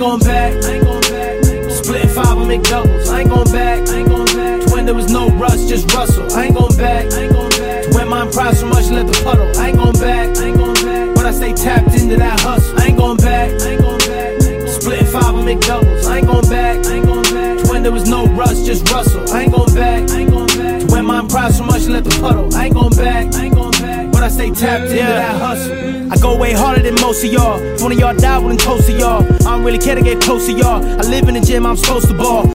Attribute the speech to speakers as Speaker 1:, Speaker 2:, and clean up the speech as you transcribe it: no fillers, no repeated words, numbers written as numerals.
Speaker 1: going back. Splitting 5 on McDoubles. I ain't going back. To when there was no rush, just rustle. I ain't going back. To when my pride so much let the puddle. I ain't going back. But I stay tapped into that hustle. I ain't going back. Splitting 5 on McDoubles. I ain't going back. To when there was no rush, just rustle. I ain't going back. To when my pride so much let the puddle. I ain't going back. But I stay tapped into that hustle. I go way harder than most of y'all. If one of y'all die, wouldn't toast to y'all. I don't really care to get close to y'all. I live in the gym, I'm supposed to ball.